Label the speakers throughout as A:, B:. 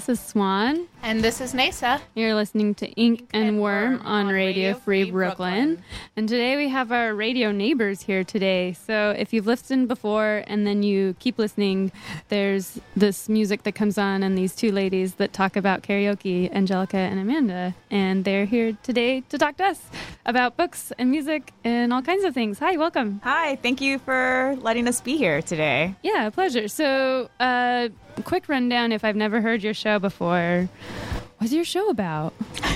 A: This is Swan.
B: And this is Nasa.
A: You're listening to Ink and Worm on Radio Free Brooklyn. And today we have our radio neighbors here today. So if you've listened before and then you keep listening, there's this music that comes on and these two ladies that talk about karaoke, Angelica and Amanda. And they're here today to talk to us about books and music and all kinds of things. Hi, welcome.
C: Hi, thank you for letting us be here today.
A: Yeah, a pleasure. So, quick rundown if I've never heard your show before. What's your show about?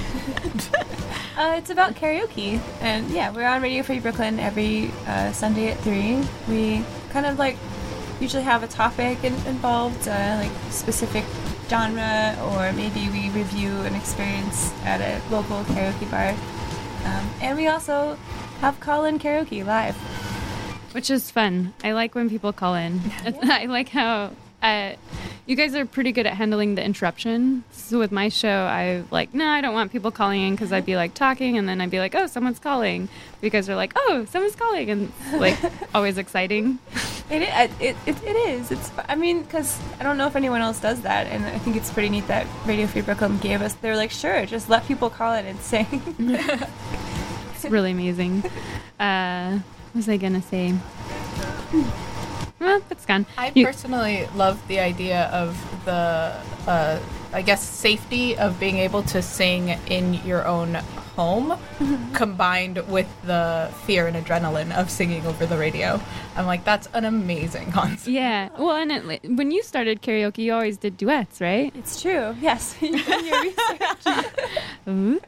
D: It's about karaoke. And yeah, we're on Radio Free Brooklyn every Sunday at 3. We kind of usually have a topic involved, like specific genre, or maybe we review an experience at a local karaoke bar. And we also have call-in karaoke live.
A: Which is fun. I like when people call in. I like how you guys are pretty good at handling the interruption. So with my show, I I don't want people calling in because I'd be talking and then I'd be like, oh, someone's calling. You guys are like, oh, someone's calling, and always exciting.
D: It is. It's. I mean, because I don't know if anyone else does that, and I think it's pretty neat that Radio Free Brooklyn gave us. They're like, sure, just let people call in and sing.
A: It's really amazing. What was I gonna say? Well, it's gone.
B: I personally love the idea of the, safety of being able to sing in your own home, combined with the fear and adrenaline of singing over the radio. I'm like, that's an amazing concept.
A: Yeah. Well, and when you started karaoke, you always did duets, right?
D: It's true. Yes. You've done your research.
A: Ooh.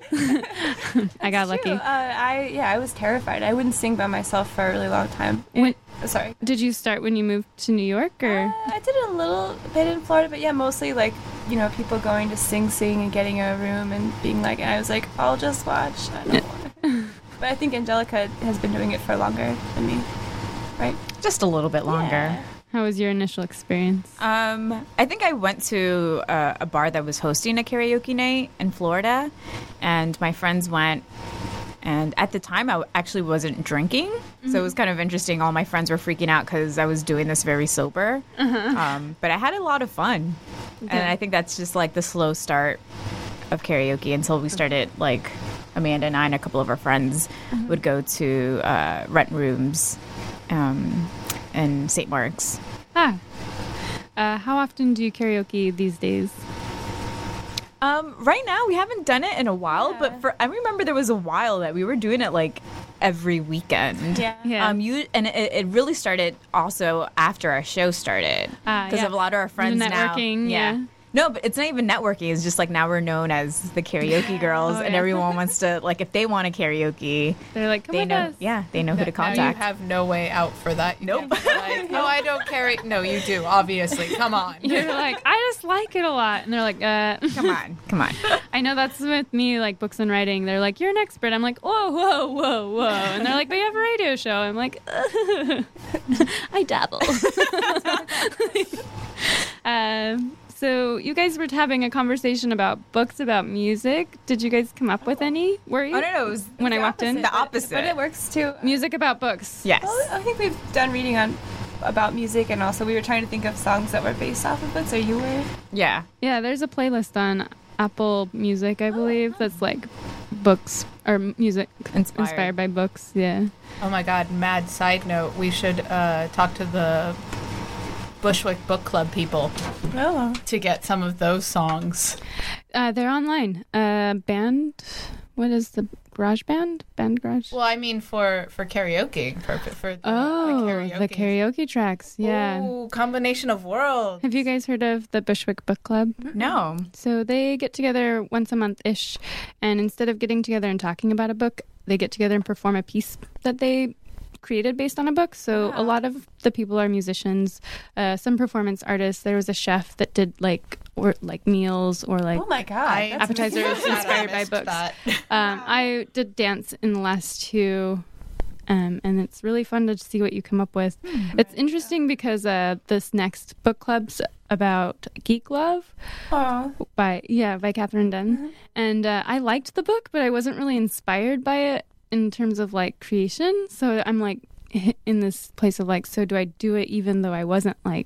A: I got lucky.
D: I was terrified. I wouldn't sing by myself for a really long time. Sorry.
A: Did you start when you moved to New York, or?
D: I did a little bit in Florida, but yeah, mostly people going to Sing Sing and getting a room and being and I was like, I'll just watch. I don't want to. But I think Angelica has been doing it for longer than me, right?
C: Just a little bit longer.
D: Yeah.
A: How was your initial experience?
C: I think I went to a bar that was hosting a karaoke night in Florida, and my friends went. And at the time, I actually wasn't drinking, so it was kind of interesting. All my friends were freaking out because I was doing this very sober. But I had a lot of fun. And I think that's just the slow start of karaoke until we started, Amanda and I and a couple of our friends would go to rent rooms in St. Mark's.
A: How often do you karaoke these days?
C: Right now, we haven't done it in a while, but I remember there was a while that we were doing it every weekend.
D: Yeah.
C: It really started also after our show started because of a lot of our friends
A: networking,
C: now.
A: yeah.
C: No, but it's not even networking. It's just now we're known as the karaoke girls, and everyone wants to if they want to karaoke,
A: they're like, come
C: they
A: with
C: know,
A: us.
C: yeah, they know who to contact.
B: Now you have no way out for that.
C: Nope.
B: Oh, I don't carry. No, you do. Obviously, come on.
A: You're like, I just like it a lot, and they're like,
C: come on.
A: I know that's with me, books and writing. They're like, you're an expert. I'm like, whoa, and they're like, but you have a radio show. I'm like, I dabble. So you guys were having a conversation about books about music. Did you guys come up with any? Were you?
C: Oh, no, it was
A: when I walked in.
C: The opposite.
D: But it works too.
A: Music about books.
C: Yes.
D: Well, I think we've done reading about music, and also we were trying to think of songs that were based off of books. Or you were?
C: Yeah.
A: Yeah, there's a playlist on Apple Music, I believe, that's books or music inspired by books. Yeah.
B: Oh my God! Mad side note: we should talk to the Bushwick Book Club people to get some of those songs.
A: They're online. Band. What is the Garage Band? Band Garage?
B: Well, I mean for karaoke. For the
A: karaoke. The karaoke tracks. Yeah.
B: Ooh, combination of worlds.
A: Have you guys heard of the Bushwick Book Club?
C: No.
A: So they get together once a month-ish, and instead of getting together and talking about a book, they get together and perform a piece that they created based on a book. So a lot of the people are musicians, some performance artists. There was a chef that did meals or
D: oh my God,
A: appetizers inspired by books. I did dance in the last two, and it's really fun to see what you come up with. It's interesting because this next book club's about geek love by Catherine Dunn, and I liked the book, but I wasn't really inspired by it in terms of creation. So I'm in this place of so do I do it even though I wasn't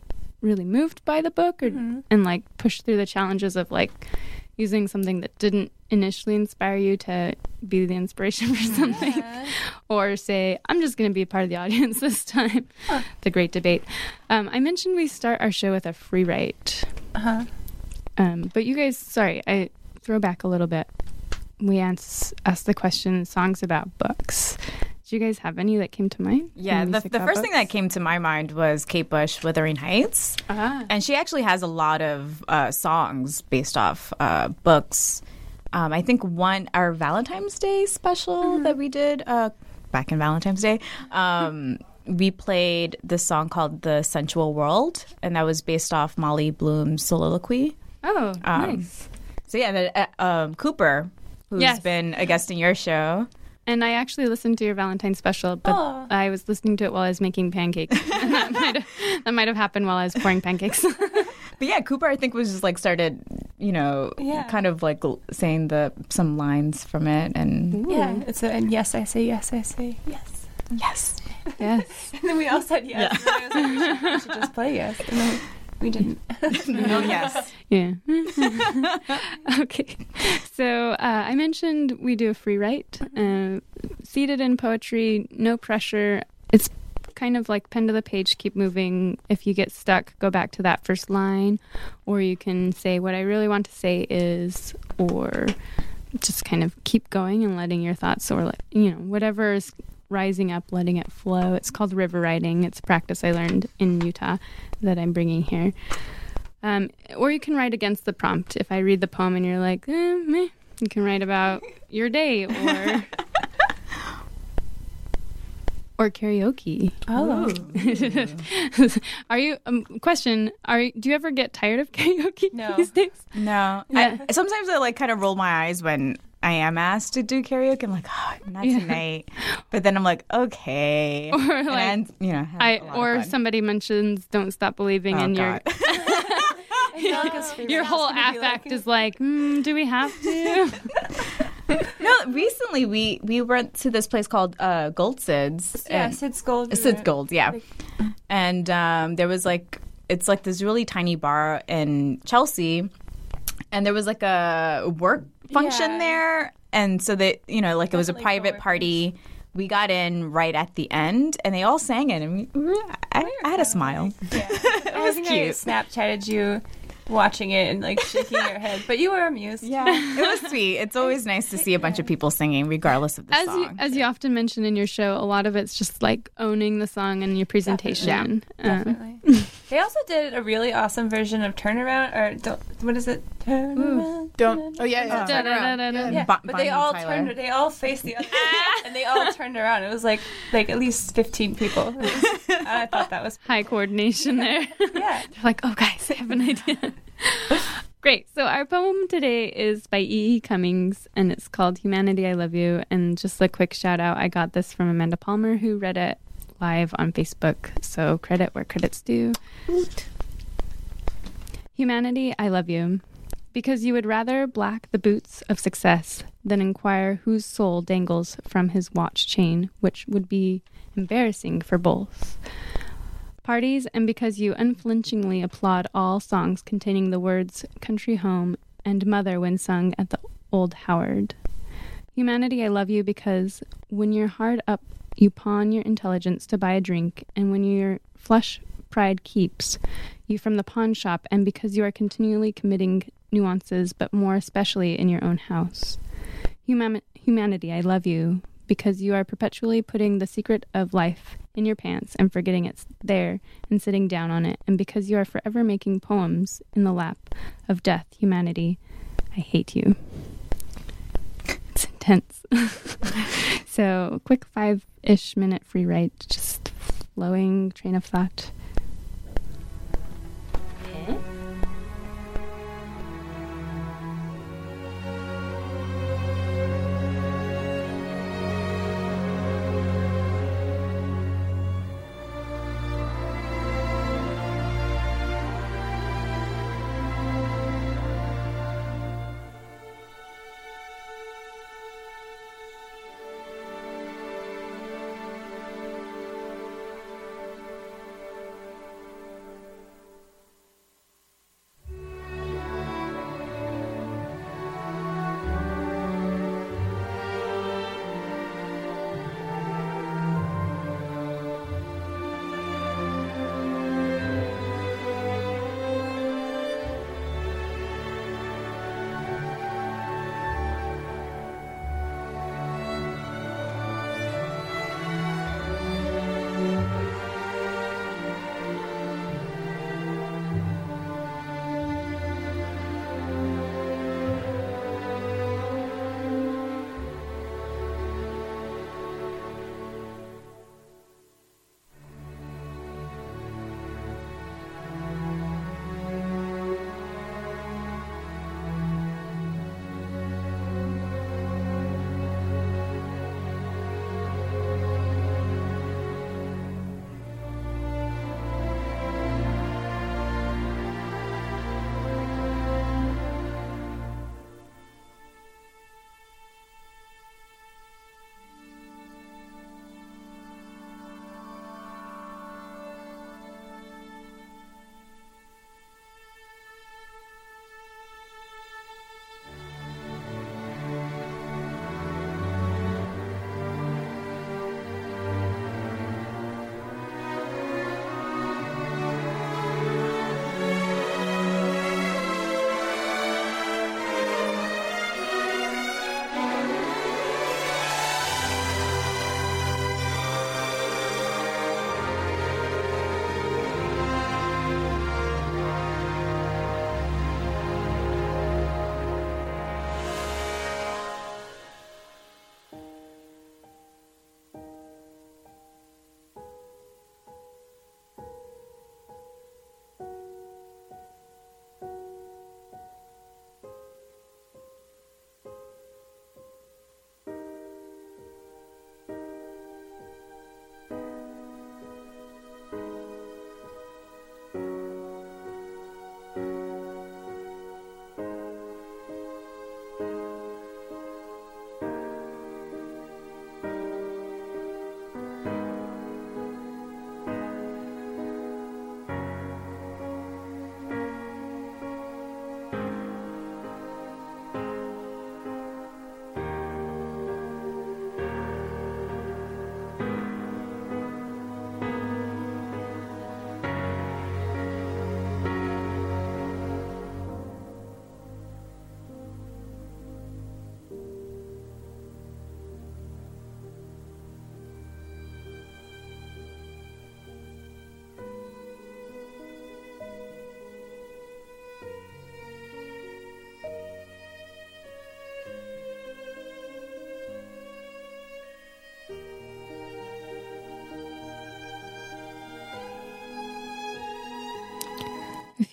A: really moved by the book, or and like push through the challenges of like using something that didn't initially inspire you to be the inspiration for something, or say, I'm just going to be a part of the audience this time. The great debate. I mentioned we start our show with a free write. But you guys, sorry, I throw back a little bit. We asked the question, songs about books. Do you guys have any that came to mind?
C: Yeah, the first thing that came to my mind was Kate Bush, Wuthering Heights. And she actually has a lot of songs based off books. I think our Valentine's Day special that we did back in Valentine's Day, we played this song called The Sensual World, and that was based off Molly Bloom's soliloquy.
A: Oh, nice.
C: So yeah, Cooper, who's been a guest in your show.
A: And I actually listened to your Valentine's special, but I was listening to it while I was making pancakes. And that might have happened while I was pouring pancakes.
C: But yeah, Cooper, I think, was just like started, kind of like saying some lines from it. And
D: it's and yes, I say yes, I say yes.
C: Yes.
A: Yes.
D: And then we all said yes. Yeah. And I was like, we should just play yes. And then we didn't.
C: No, yes.
A: Yeah. Okay. So I mentioned we do a free write. Seated in poetry, no pressure. It's kind of like pen to the page, keep moving. If you get stuck, go back to that first line. Or you can say what I really want to say is, or just kind of keep going and letting your thoughts, or whatever is rising up, letting it flow. It's called river writing. It's a practice I learned in Utah that I'm bringing here. Or you can write against the prompt. If I read the poem and you're like, meh, you can write about your day or karaoke.
D: Oh.
A: Are you, question, do you ever get tired of karaoke
D: No.
A: these days?
C: No.
A: Yeah.
C: Sometimes I like kind of roll my eyes when I am asked to do karaoke. I'm like, not tonight. But then I'm like, okay.
A: Or like,
C: somebody
A: somebody mentions "Don't Stop Believing," and your whole affect is like, do we have to?
C: No, recently we went to this place called Gold Sid's.
D: Yeah, Sid's Gold.
C: Sid's Gold, yeah. And there was it's like this really tiny bar in Chelsea, and there was like a work function there, and so they, it was a private party. We got in right at the end, and they all sang it, and I had a smile. It was cute.
D: I Snapchatted you watching it and like shaking your head, but you were amused.
C: Yeah, it was sweet. It's always nice to see a bunch of people singing, regardless of the song.
A: As you often mention in your show, a lot of it's just like owning the song and your presentation.
D: Definitely. They also did a really awesome version of Turnaround, or what is it? Turn around.
B: Don't. Oh yeah.
A: Turn around.
D: Yeah, but they all turned. They all faced the other way, and they all turned around. It was like at least 15 people. I thought that was
A: high coordination there.
D: Yeah.
A: They're like, oh guys, I have an idea. Great. So our poem today is by E.E. Cummings, and it's called Humanity, I Love You. And just a quick shout out, I got this from Amanda Palmer, who read it live on Facebook. So credit where credit's due. Humanity, I love you. Because you would rather black the boots of success than inquire whose soul dangles from his watch chain, which would be embarrassing for both parties, and because you unflinchingly applaud all songs containing the words country home and mother when sung at the Old Howard. Humanity, I love you because when you're hard up, you pawn your intelligence to buy a drink, and when your flush pride keeps you from the pawn shop, and because you are continually committing nuances, but more especially in your own house. Humanity, I love you because you are perpetually putting the secret of life in your pants and forgetting it's there and sitting down on it, and because you are forever making poems in the lap of death. Humanity, I hate you. It's intense. So quick 5-ish minute free write, just flowing train of thought.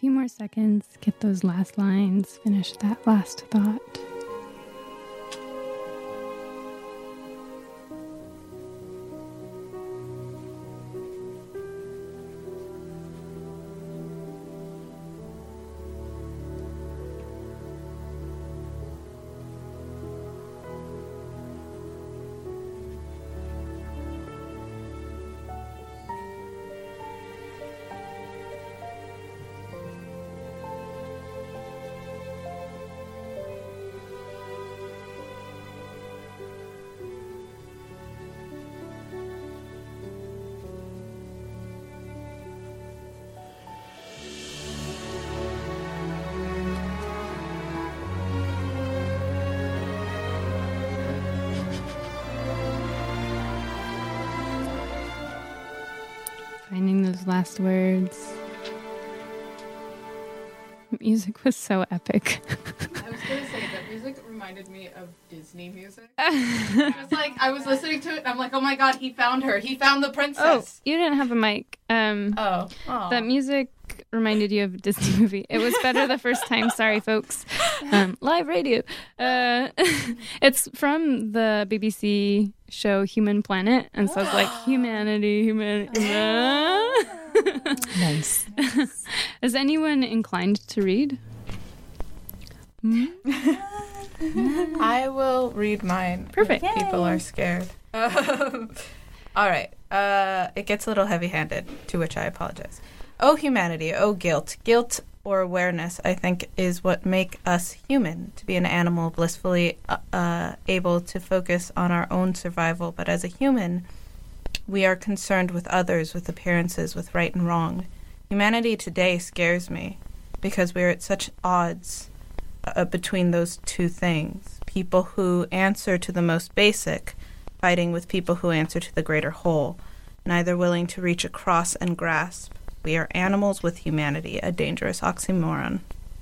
A: few more seconds, get those last lines, finish that last thought. Finding those last words. Music was so epic.
B: I was gonna say that music reminded me of Disney music. It was like I was listening to it and I'm like, oh my god, he found her. He found the princess.
A: Oh, you didn't have a mic.
B: Oh.
A: That music reminded you of a Disney movie. It was better the first time. Sorry, folks. Live radio. It's from the BBC show Human Planet, and so it's like humanity.
C: Nice.
A: Is anyone inclined to read?
B: I will read mine.
A: Perfect.
B: If people are scared. All right. It gets a little heavy-handed, to which I apologize. Oh, humanity. Oh, guilt. Guilt or awareness, I think, is what make us human. To be an animal blissfully able to focus on our own survival. But as a human, we are concerned with others, with appearances, with right and wrong. Humanity today scares me because we're at such odds between those two things. People who answer to the most basic, fighting with people who answer to the greater whole, neither willing to reach across and grasp. We are animals with humanity, a dangerous oxymoron.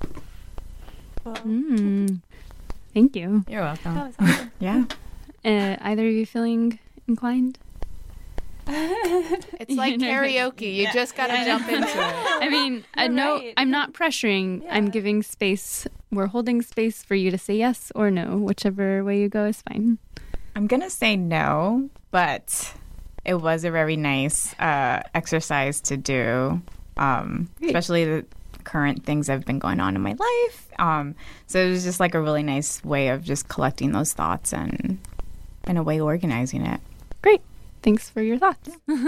A: Thank you.
B: You're welcome.
D: That was awesome.
C: Yeah.
A: Either of you feeling inclined?
B: It's like karaoke. You just got to jump into it.
A: I mean,
D: You're
A: no,
D: right.
A: I'm not pressuring.
D: Yeah.
A: I'm giving space. We're holding space for you to say yes or no. Whichever way you go is fine.
C: I'm going to say no, but it was a very nice exercise to do, especially the current things that have been going on in my life. So it was just like a really nice way of just collecting those thoughts and, in a way, organizing it.
A: Great. Thanks for your thoughts.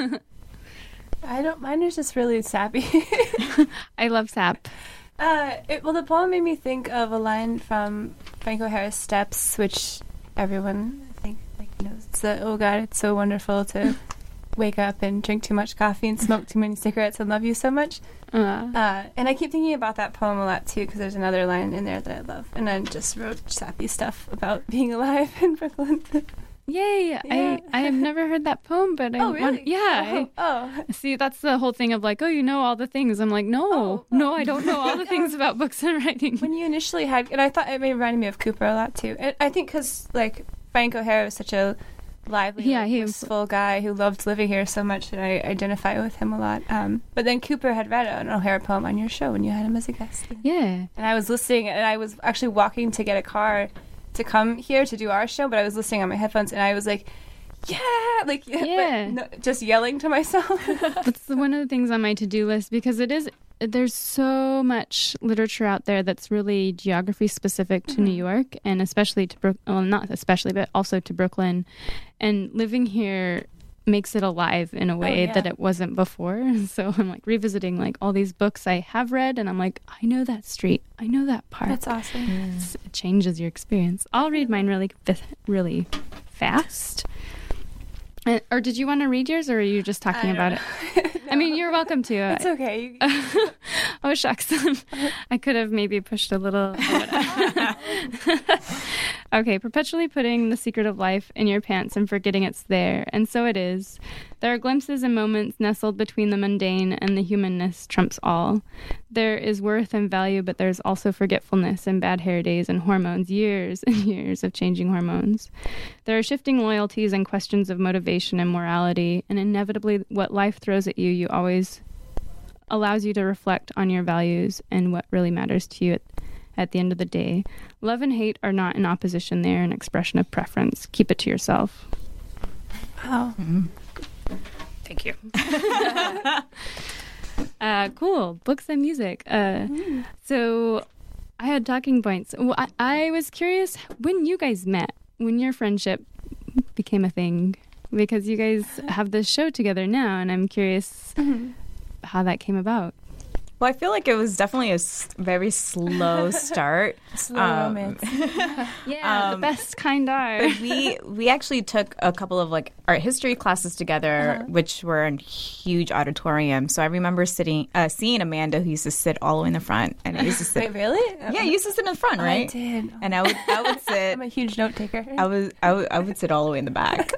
D: Mine is just really sappy.
A: I love sap.
D: Well, the poem made me think of a line from Frank O'Hara's Steps, which everyone, I think, knows. It's that, oh God, it's so wonderful to wake up and drink too much coffee and smoke too many cigarettes and love you so much. And I keep thinking about that poem a lot, too, because there's another line in there that I love. And I just wrote sappy stuff about being alive in Brooklyn.
A: Yay!
D: Yeah.
A: I have never heard that poome, but I
D: Oh, really? Oh.
A: see, that's the whole thing of like, oh, you know all the things. I'm like, no, I don't know all the things about books and writing.
D: When you initially had, and I thought it reminded me of Cooper a lot, too. And I think because, like, Frank O'Hara was such a lively,
A: he was
D: wistful guy who loved living here so much that I identify with him a lot. But then Cooper had read an O'Hara poem on your show when you had him as a guest.
A: Yeah.
D: And I was listening, and I was actually walking to get a car to come here to do our show, but I was listening on my headphones, and I was like, yeah,
A: Yeah.
D: but no, just yelling to myself.
A: That's one of the things on my to-do list because there's so much literature out there that's really geography specific to New York and especially to not especially, but also to Brooklyn. And living here makes it alive in a way that it wasn't before. So I'm like revisiting like all these books I have read and I'm like, I know that street. I know that park.
D: That's awesome.
A: It changes your experience. I'll read mine really fast. Or did you want to read yours, or are you just talking about it? I mean, you're welcome to.
D: It's okay.
A: Oh, shucks. I could have maybe pushed a little. Okay, perpetually putting the secret of life in your pants and forgetting it's there. And so it is. There are glimpses and moments nestled between the mundane and the humanness trumps all. There is worth and value, but there's also forgetfulness and bad hair days and hormones, years and years of changing hormones. There are shifting loyalties and questions of motivation and morality, and inevitably what life throws at you, you always allows you to reflect on your values and what really matters to you at the end of the day. Love and hate are not in opposition. They're an expression of preference. Keep it to yourself.
D: Wow.
A: Thank you. Cool. Books and music. So I had talking points. Well, I was curious when you guys met, when your friendship became a thing, because you guys have this show together now, and I'm curious how that came about.
C: Well, I feel like it was definitely a very slow start.
D: Slow romance.
A: The best kind are.
C: But we actually took a couple of like art history classes together, which were in huge auditorium. So I remember seeing Amanda, who used to sit all the way in the front, and I used to sit.
D: Wait, really?
C: Yeah, you used to sit in the front, right?
D: I did.
C: And I would sit.
D: I'm a huge note taker.
C: I would sit all the way in the back.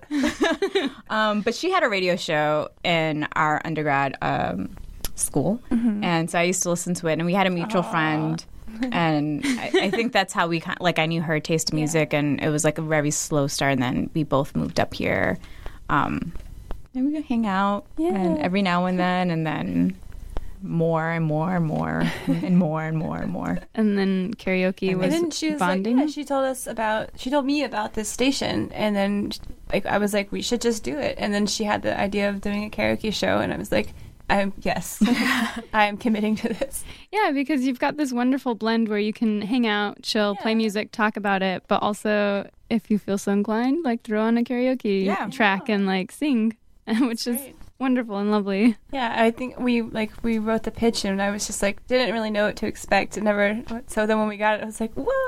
C: But she had a radio show in our undergrad school, and so I used to listen to it. And we had a mutual friend, and I think that's how we I knew her taste of music, and it was like a very slow start. And then we both moved up here, and we would hang out, and every now and then more and more and more and more and more and more.
A: And then karaoke was bonding.
D: Like, she told me about this station, and then I was like, we should just do it. And then she had the idea of doing a karaoke show, and I was like, yes, I am committing to this.
A: Yeah, because you've got this wonderful blend where you can hang out, chill, play music, talk about it, but also, if you feel so inclined, like throw on a karaoke track and like sing, which is wonderful and lovely.
D: Yeah, I think we wrote the pitch, and I was just like, didn't really know what to expect. So then when we got it, I was like,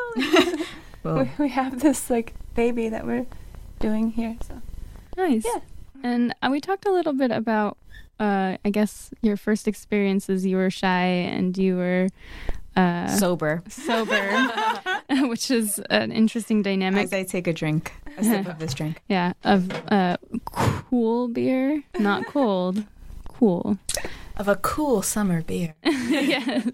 D: whoa, we have this like baby that we're doing here. So
A: nice. Yeah. And we talked a little bit about I guess your first experiences. You were shy and you were
C: sober,
A: which is an interesting dynamic.
C: As I take a sip of this drink.
A: Yeah, of cool beer, not cold, cool.
B: Of a cool summer beer.
A: Yes.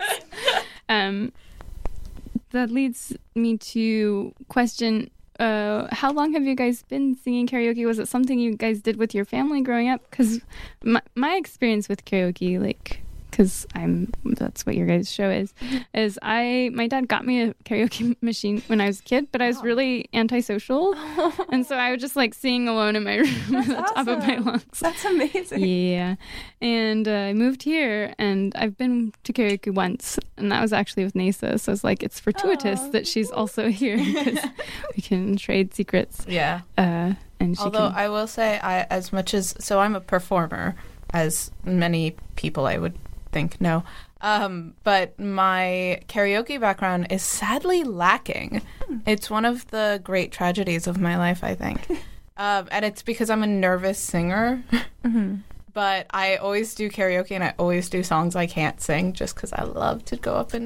A: That leads me to question. How long have you guys been singing karaoke? Was it something you guys did with your family growing up? Because my experience with karaoke, because that's what your guys' show is my dad got me a karaoke machine when I was a kid, but I was really antisocial, and so I would just sing alone in my room at the top of my lungs.
D: That's amazing.
A: Yeah, and I moved here, and I've been to karaoke once, and that was actually with Nasa. So it's it's fortuitous that she's also here because we can trade secrets.
B: Yeah.
A: And
B: I will say, I'm a performer, as many people I would think know. But my karaoke background is sadly lacking. It's one of the great tragedies of my life, I think. And it's because I'm a nervous singer. But I always do karaoke, and I always do songs I can't sing just because I love to go up and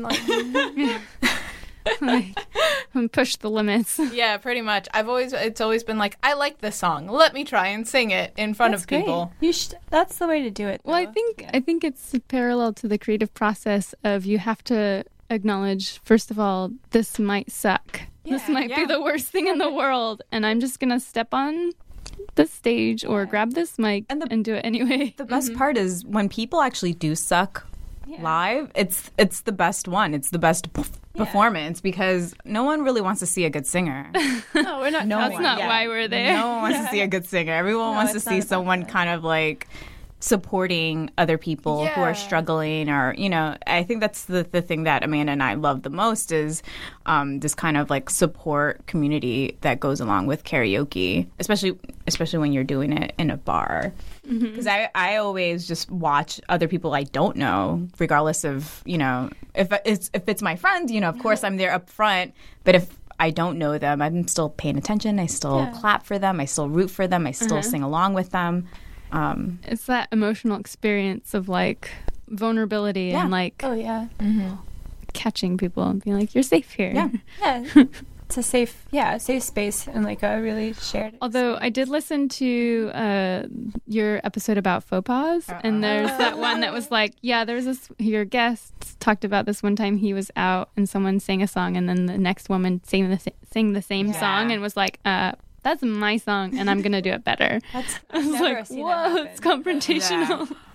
A: push the limits.
B: Yeah, pretty much. It's always been I like this song. Let me try and sing it in front of people.
D: That's the way to do it, though.
A: Well, I think it's parallel to the creative process of you have to acknowledge, first of all, this might suck. This might be the worst thing in the world, and I'm just going to step on the stage or grab this mic and do it anyway.
C: The best part is when people actually do suck live, it's the best one. It's the best performance because no one really wants to see a good singer.
D: No, we're not.
A: That's not why we're there.
C: No one wants to see a good singer. Everyone wants to see someone kind of supporting other people who are struggling, or I think that's the thing that Amanda and I love the most is this kind of support community that goes along with karaoke, especially when you're doing it in a bar. Because I always just watch other people I don't know, regardless of if it's my friend, of course I'm there up front, but if I don't know them, I'm still paying attention. I still clap for them. I still root for them. I still sing along with them.
A: It's that emotional experience of vulnerability and catching people and being you're safe here.
D: It's a safe space and a really shared.
A: Although I did listen to your episode about faux pas, and there's that one that was there's this. Your guest talked about this one time he was out and someone sang a song, and then the next woman sang the same song and was that's my song, and I'm gonna do it better.
D: I was
A: whoa, it's confrontational.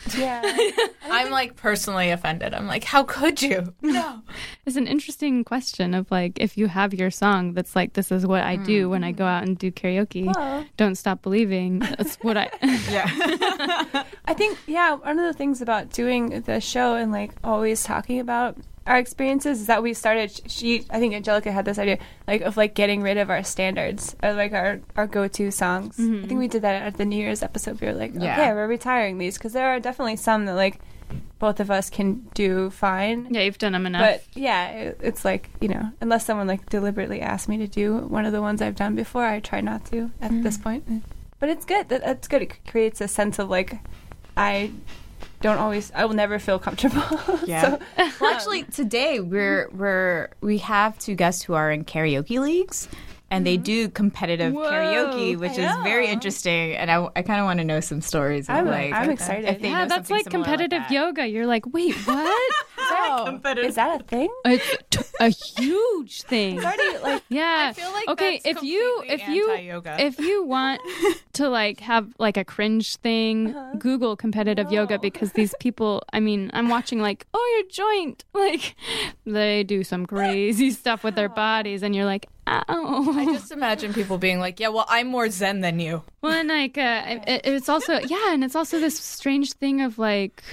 D: Yeah.
B: I'm like personally offended. I'm like, how could you? No.
A: It's an interesting question of like, if you have your song that's like, this is what I do when I go out and do karaoke.
D: Well.
A: Don't Stop Believing. That's what I.
C: Yeah.
D: I think, one of the things about doing the show and like always talking about our experiences is that we started, I think Angelica had this idea, like, of like getting rid of our standards, or like our go-to songs. I think we did that at the New Year's episode. We were like, okay, we're retiring these, because there are definitely some that like both of us can do fine.
A: Yeah, you've done them enough.
D: But yeah, it's like, unless someone like deliberately asked me to do one of the ones I've done before, I try not to at this point. But it's good. That's good. It creates a sense of like, I will never feel comfortable.
C: Yeah. Well, actually, today we have two guests who are in karaoke leagues, and they do competitive karaoke, which is very interesting. And I kind of want to know some stories.
D: I'm excited.
C: If they know
A: that's
C: something
A: like
C: similar
A: competitive
C: like that.
A: yoga. You're like, wait, what?
D: Is that a thing?
A: It's a huge thing.
D: It's already like,
A: Yeah.
B: I feel like
A: okay,
B: that's anti-yoga.
A: if you want to like have like a cringe thing, Google competitive yoga, because these people, I mean, I'm watching like, oh, your joint, like they do some crazy stuff with their bodies, and you're like, ow.
B: I just imagine people being like, yeah, well, I'm more zen than you.
A: Well, and like, it's also and it's also this strange thing of like,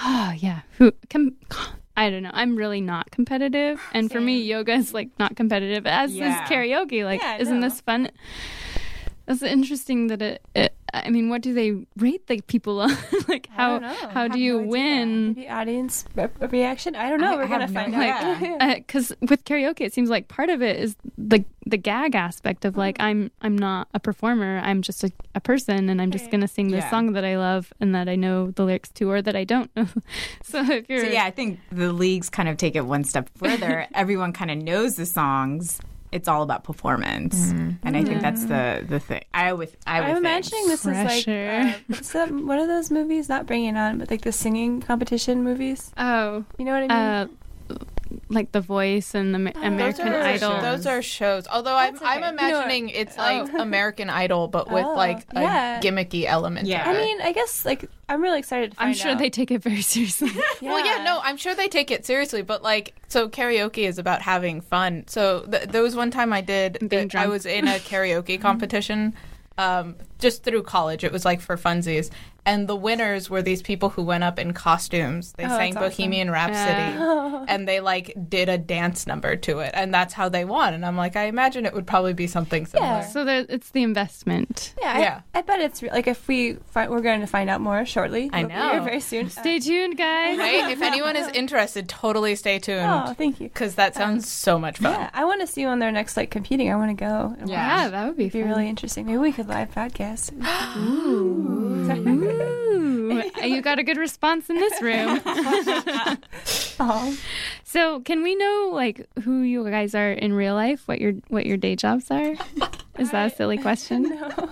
A: I don't know. I'm really not competitive, and for me, yoga is like not competitive, as is karaoke. Like, isn't this fun? It's interesting that it. I mean, what do they rate the people on? Like, how do you win?
D: Maybe audience reaction. I don't know. We're gonna find out.
A: Because with karaoke, it seems like part of it is the gag aspect of like, I'm not a performer. I'm just a person, and I'm just gonna sing this song that I love and that I know the lyrics to, or that I don't know. So if you're,
C: I think the leagues kind of take it one step further. Everyone kind of knows the songs. It's all about performance, and I think that's the thing. I'm
D: imagining this
A: Pressure.
D: is like what's that, one of those movies, not Bring It On, but like the singing competition movies.
A: oh,
D: You know what I mean?
A: like The Voice and the American Idol.
B: Those are shows. Although I'm imagining it's like American Idol, but with like a gimmicky element.
C: Yeah.
B: to
D: I
B: it.
D: mean, I guess like I'm really excited to find
A: I'm sure
D: out.
A: they take it very seriously.
B: Well, yeah, no, I'm sure they take it seriously, but like, so karaoke is about having fun. So there was one time I was in a karaoke competition, just through college. It was like for funsies. And the winners were these people who went up in costumes. They sang Bohemian Rhapsody, and they like did a dance number to it, and that's how they won. And I'm like, I imagine it would probably be something similar.
A: So it's the investment.
D: Yeah. I bet it's like if we're going to find out more shortly.
B: I know.
D: Very soon.
A: Stay tuned, guys.
B: Right? If anyone is interested, totally stay tuned.
D: Oh, thank you.
B: Because that sounds so much fun.
D: Yeah, I want to see you on their next like competing. I want to go. And
A: Yeah, that would be
D: be
A: fun.
D: really interesting. Maybe we could live podcast.
A: Ooh, you got a good response in this room.
D: Oh.
A: So, can we know like who you guys are in real life? What your day jobs are? Is that a silly question?
D: No.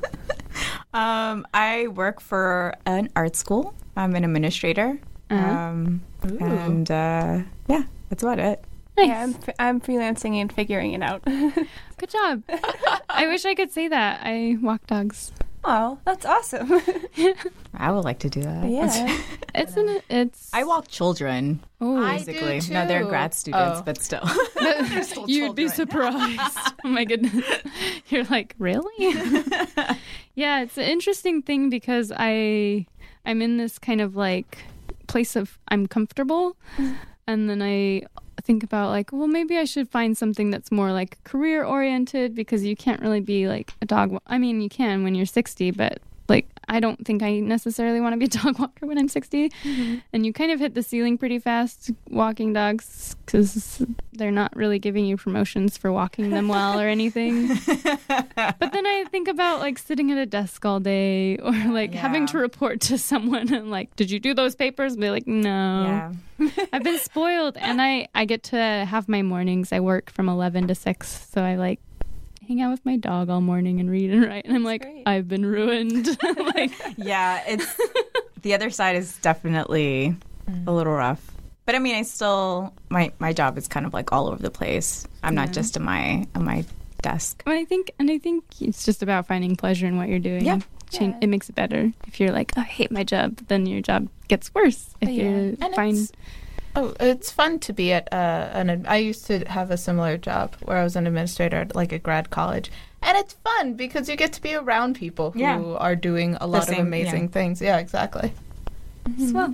C: I work for an art school. I'm an administrator, and that's about it.
A: Nice.
D: Yeah, I'm freelancing and figuring it out.
A: Good job. I wish I could say that. I walk dogs.
D: Oh, that's awesome.
C: I would like to do that.
D: Yeah.
A: It's
C: I walk children.
A: oh,
B: I
C: Basically,
B: do
C: no, they're
B: too.
C: grad students,
B: Oh.
C: but still.
A: you'd be surprised. Oh my goodness. You're like, really? Yeah, it's an interesting thing because I'm in this kind of like place of I'm comfortable, and then I think about like, well, maybe I should find something that's more like career oriented, because you can't really be like a dog. I mean, you can when you're 60, but like, I don't think I necessarily want to be a dog walker when I'm 60. And you kind of hit the ceiling pretty fast walking dogs, because they're not really giving you promotions for walking them well or anything. But then I think about like sitting at a desk all day, or like having to report to someone and like, did you do those papers? And be like, no.
C: Yeah.
A: I've been spoiled, and I get to have my mornings. I work from 11 to 6, so I like hang out with my dog all morning and read and write, and I'm like,
D: great.
A: I've been ruined. Like,
C: Yeah, it's the other side is definitely a little rough. But I mean, I still my job is kind of like all over the place. I'm not just on my desk.
A: I think it's just about finding pleasure in what you're doing.
C: Yeah.
A: It makes it better. If you're like, oh, I hate my job, then your job gets worse. If you
B: And
A: find
B: it's fun to be at I used to have a similar job where I was an administrator at like a grad college. And it's fun because you get to be around people who are doing a lot of amazing things. Yeah, exactly.
A: Well,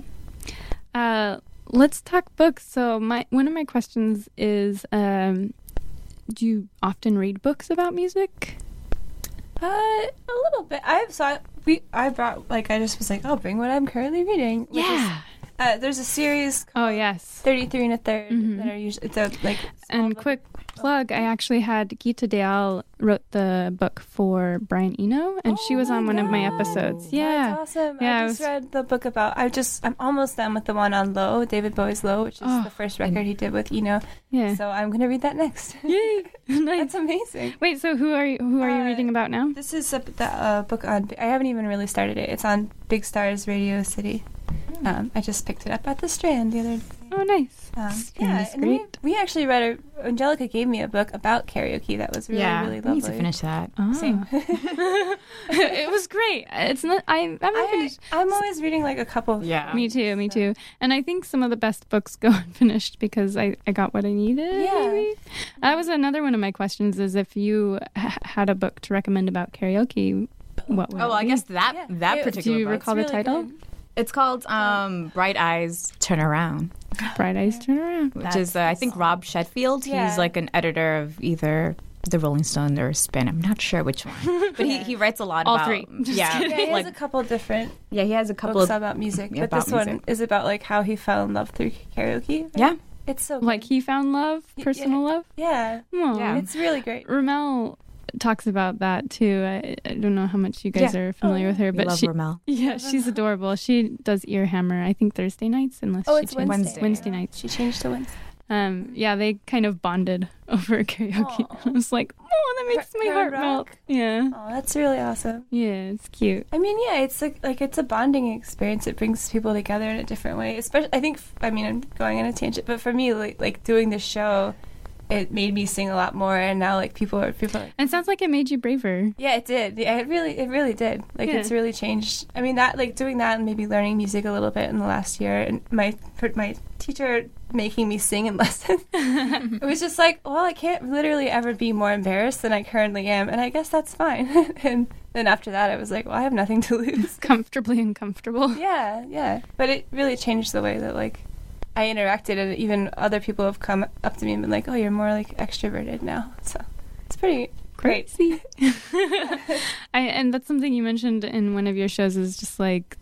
A: let's talk books. So one of my questions is, do you often read books about music?
D: A little bit. I brought I just was like, I'll bring what I'm currently reading. Which is, there's a series called
A: Oh, yes.
D: 33 and a Third that are usually
A: And quick plug, I actually had Gita Dayal wrote the book for Brian Eno, and she was on one of my episodes. Yeah.
D: That's awesome.
A: Yeah,
D: I just read the book about, I'm almost done with the one on Low, David Bowie's Low, which is the first record he did with Eno.
A: Yeah.
D: So I'm going to read that next.
A: Yay. Nice.
D: That's amazing.
A: Wait, so who are you reading about now?
D: This is the book on, I haven't even really started it. It's on Big Stars Radio City. I just picked it up at the Strand the other day.
A: Oh, nice.
D: And
A: great.
D: we actually read Angelica gave me a book about karaoke that was really, really lovely.
C: I need to finish that.
D: Same.
A: It was great. It's not. I haven't finished.
D: I'm always reading a couple.
C: Yeah.
A: Me too. And I think some of the best books go unfinished because I got what I needed.
D: Yeah.
A: Maybe. That was another one of my questions: is if you had a book to recommend about karaoke, what would?
C: Oh, well, I guess that
A: Do
C: particular
A: you
C: book.
A: recall the title?
C: It's called Bright Eyes Turn Around,
A: Bright Eyes Turn Around.
C: which is I think Rob Sheffield.
D: Yeah.
C: He's like an editor of either the Rolling Stone or Spin. I'm not sure which one, but he writes a lot
A: All
C: about
A: three.
C: Yeah,
D: Yeah, he has a couple different
C: he has a couple
D: books
C: of
D: about music, but
C: about
D: this one
C: music.
D: is about how he fell in love through karaoke.
C: Yeah.
D: It's so good.
A: Like he found love, personal love.
D: Yeah,
A: Aw.
C: Yeah.
D: it's really great.
A: Ramel talks about that too. I don't know how much you guys are familiar with her,
C: We
A: but
C: love Ramel.
A: yeah, she's adorable. She does Earhammer, I think Thursday nights, unless
D: Oh,
A: she
D: it's
A: changes- Wednesday nights.
D: She changed to Wednesday.
A: Yeah, they kind of bonded over karaoke.
D: Aw.
A: I was like, oh, that makes my
D: Her
A: heart
D: rock?
A: melt. Yeah,
D: Oh, that's really awesome.
A: yeah, it's cute.
D: I mean, yeah, it's like it's a bonding experience. It brings people together in a different way. Especially, I'm going on a tangent, but for me, like doing this show, it made me sing a lot more. And now, people are.
A: And it sounds like it made you braver.
D: Yeah, it did. Yeah, it really did. It's really changed. I mean, that doing that and maybe learning music a little bit in the last year, and my teacher making me sing in lessons. It was just I can't literally ever be more embarrassed than I currently am, and I guess that's fine. And then after that, I was like, well, I have nothing to lose.
A: Comfortably uncomfortable.
D: Yeah. But it really changed the way that I interacted, and even other people have come up to me and been like, oh, you're more extroverted now. So it's pretty great.
A: Crazy. And that's something you mentioned in one of your shows is just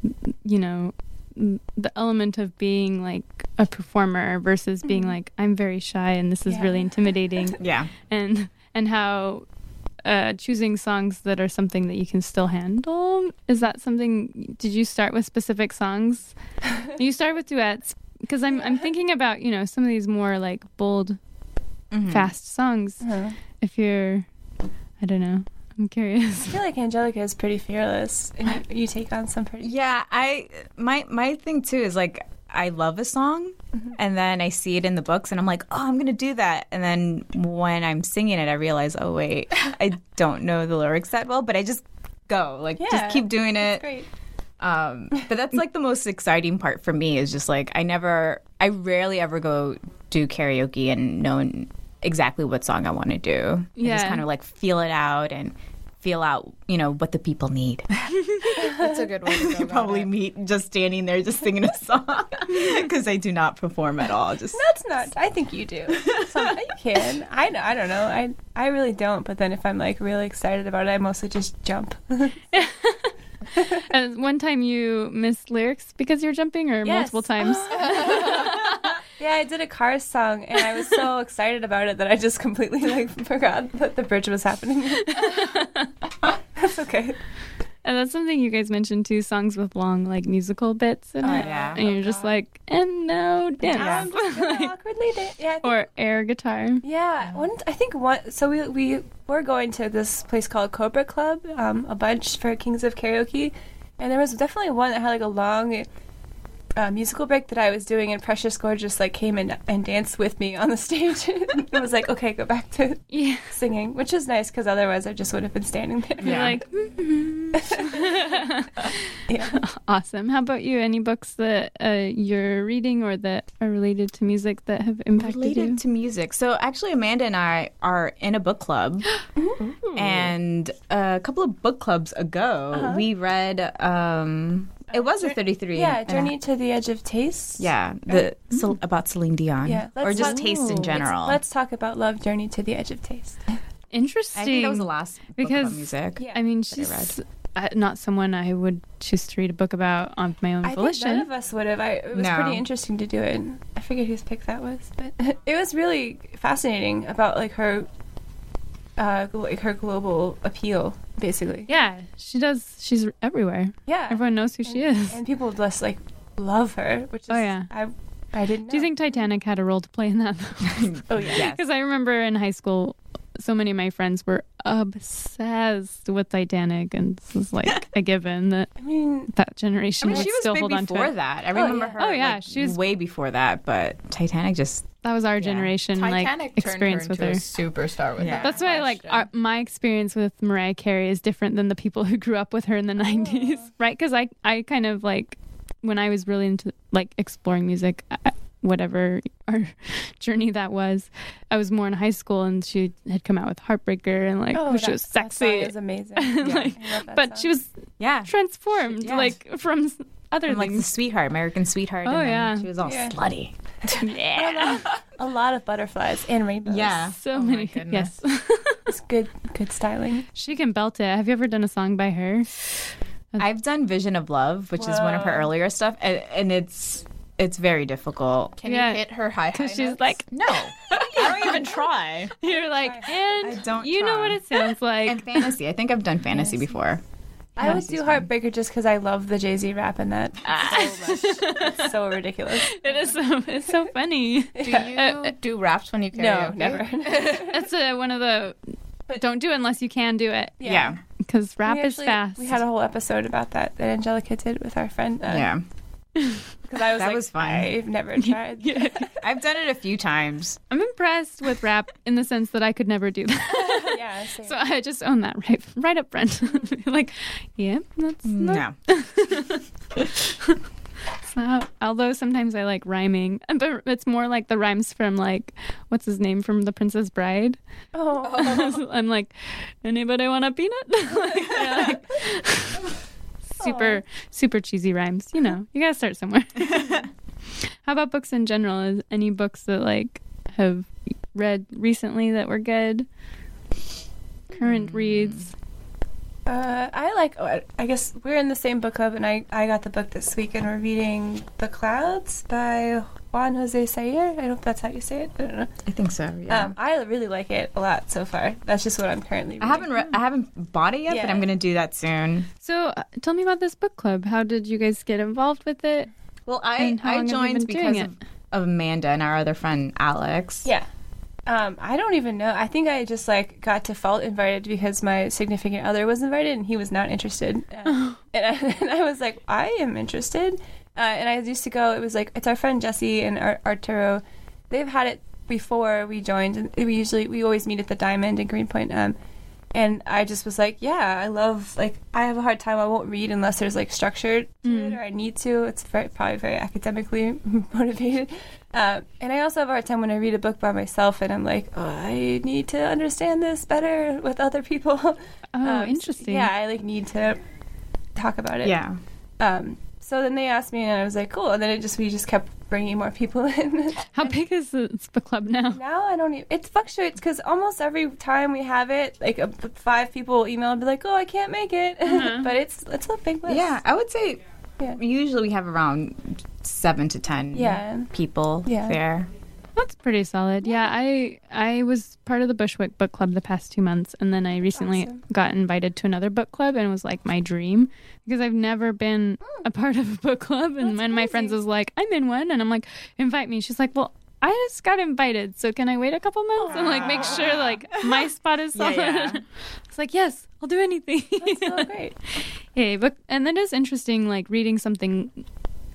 A: the element of being a performer versus being I'm very shy and this is really intimidating.
C: Yeah.
A: And how choosing songs that are something that you can still handle. Is that something, did you start with specific songs? You started with duets. Because I'm thinking about, some of these more bold, fast songs. If you're, I don't know, I'm curious.
D: I feel like Angelica is pretty fearless, and you take on some pretty...
C: Yeah, my thing too is I love a song, and then I see it in the books, and I'm like, oh, I'm gonna do that. And then when I'm singing it, I realize, oh wait, I don't know the lyrics that well, but I just go, just keep doing it.
D: That's great.
C: But that's the most exciting part for me is just I rarely ever go do karaoke and know exactly what song I want to do.
A: Yeah.
C: I just kind of feel it out and feel out, what the people need.
B: That's a good way to go about
C: Probably
B: it.
C: me just standing there just singing a song because I do not perform at all. Just
D: That's not... I think you do. You can. I don't know. I really don't, but then if I'm really excited about it, I mostly just jump.
A: One time you missed lyrics because you're jumping, or
D: Yes.
A: multiple times?
D: Yeah, I did a Cars song, and I was so excited about it that I just completely forgot that the bridge was happening. That's okay.
A: And that's something you guys mentioned too, songs with long musical bits in it.
C: yeah.
A: And you're just and now dance.
D: Awkwardly did. Yeah.
A: Or air guitar.
D: Yeah, so we were going to this place called Cobra Club, a bunch for Kings of Karaoke, and there was definitely one that had a long musical break that I was doing, and Precious Gorgeous like came in and danced with me on the stage. It was like, okay, go back to
A: Yeah.
D: singing, which is nice because otherwise I just would have been standing there.
A: You're
C: Yeah.
A: like,
D: Yeah.
A: awesome. How about you? Any books that you're reading or that are related to music that have impacted
C: Related
A: you?
C: to music. So actually, Amanda and I are in a book club, and a couple of book clubs ago, we read. It was a 33.
D: Yeah, Journey to the Edge of Taste.
C: Yeah, about Celine Dion.
D: Yeah,
C: or
D: let's
C: just
D: talk-
C: taste in general.
D: Let's talk about Love, Journey to the Edge of Taste.
A: Interesting.
C: I think that was the last book
A: Because-
C: about music.
D: Yeah.
A: I mean,
C: I
A: she's not someone I would choose to read a book about on my own
D: I think
A: volition.
D: none of us would have. It was
C: No.
D: pretty interesting to do it. I forget whose pick that was, but it was really fascinating about like her global appeal, basically.
A: Yeah, she does. She's everywhere.
D: Yeah,
A: Everyone knows who she is.
D: and people just like love her, which is
A: Oh, yeah.
D: I didn't know.
A: Do you think Titanic had a role to play in that?
D: Oh yeah.
C: Yes.
A: Because I remember in high school, so many of my friends were obsessed with Titanic, and this was like a given that
D: I mean,
A: that generation
C: I mean,
A: would
C: she was
A: still
C: big
A: hold on to
C: before
A: it.
C: that. I remember
D: yeah.
C: her.
A: Oh, yeah,
C: like,
A: she was-
C: way before that. But Titanic just
A: That was our generation,
B: Titanic
A: like
B: turned
A: experience
B: her
A: with
B: into
A: her.
B: a superstar with
C: Yeah.
B: that.
A: That's why, like, my experience with Mariah Carey is different than the people who grew up with her in the 90s, right? Because I kind of, like, when I was really into, like, exploring music, whatever our journey that was, I was more in high school, and she had come out with Heartbreaker, and, like, which was
D: That song
A: sexy.
D: is amazing.
A: Like,
D: I love that
A: but
D: song.
A: she was
C: yeah.
A: transformed,
C: Yeah.
A: like, from other
C: From, like the
A: things.
C: sweetheart, American Sweetheart.
A: Oh,
C: and then
A: yeah.
C: she was all
D: Yeah.
C: slutty.
A: Yeah.
D: a lot of butterflies and rainbows.
C: Yeah.
A: So
B: Oh my
A: many.
B: goodness.
A: Yes.
D: It's good styling.
A: She can belt it. Have you ever done a song by her?
C: I've done Vision of Love, which is one of her
D: Whoa.
C: earlier stuff, and it's very difficult.
B: Can
A: Yeah.
B: you hit her high
A: Because she's
B: notes?
A: like,
C: No, I don't even try.
A: you're like, and
C: I don't
A: you know
C: try.
A: what it sounds like.
C: And fantasy, I think I've done fantasy before.
D: I would
C: Fantasy's
D: do
C: fun.
D: Heartbreaker just because I love the Jay-Z rap in that so much. It's so ridiculous.
A: It is so, it's so funny.
B: Do you do raps when you
D: No,
B: karaoke?
D: never.
A: That's one of the, don't do it unless you can do it.
C: Yeah.
A: Because rap
D: We
A: is
D: actually-
A: fast.
D: We had a whole episode about that Angelica did with our friend.
C: Yeah.
D: Because I was
C: That
D: like,
C: was fun.
D: I've never tried.
C: I've done it a few times.
A: I'm impressed with rap in the sense that I could never do that.
D: Yeah, same.
A: So I just own that right up front. Like, yeah, that's not.
C: No.
A: So, although sometimes I like rhyming, but it's more like the rhymes from like, what's his name from The Princess Bride?
D: Oh,
A: I'm like, anybody want a peanut? Like, yeah, like, super cheesy rhymes. You know, you gotta start somewhere. How about books in general? Is any books that like have read recently that were good? Current reads.
D: I like. I guess we're in the same book club, and I got the book this week, and we're reading 'The Clouds" by Juan Jose Sayer. I don't know if that's how you say it. I don't know.
C: I think so. Yeah.
D: I really like it a lot so far. That's just what I'm currently reading.
C: I haven't bought it yet,
D: Yeah.
C: but I'm gonna do that soon.
A: So tell me about this book club. How did you guys get involved with it?
C: Well,
A: And how long
C: I
A: have you
C: joined
A: been doing
C: because of Amanda and our other friend Alex.
D: Yeah. I don't even know. I think I just like got default invited because my significant other was invited and he was not interested. And I was like, I am interested. And I used to go. It was like it's our friend Jesse and Arturo. They've had it before we joined, and we always meet at the Diamond in Greenpoint. And I just was like, yeah, I love, like, I have a hard time. I won't read unless there's, like, structure to it or I need to. It's probably very academically motivated. And I also have a hard time when I read a book by myself and I'm like, oh, I need to understand this better with other people.
A: Oh, interesting.
D: Yeah, I, like, need to talk about it.
C: Yeah.
D: So then they asked me and I was like, cool. And then we just kept bringing more people in.
A: How big is this book club now?
D: Now I don't even, it fluctuates because almost every time we have it, like 5 people email and be like, oh, I can't make it. But it's a big list.
C: Yeah, I would say
D: Yeah.
C: usually we have around 7 to 10 people
D: Yeah.
C: there.
A: That's pretty solid. Yeah, I was part of the Bushwick Book Club the past 2 months, and then I recently
D: Awesome.
A: got invited to another book club, and it was like my dream because I've never been a part of a book club. And
D: That's
A: one of my friends
D: crazy.
A: was like, "I'm in one," and I'm like, "Invite me." She's like, "Well, I just got invited, so can I wait a couple months and like make sure like my spot is solid?"
C: Yeah.
A: It's like, "Yes, I'll do anything."
D: That's so great.
A: Hey, but and that is interesting. Like reading something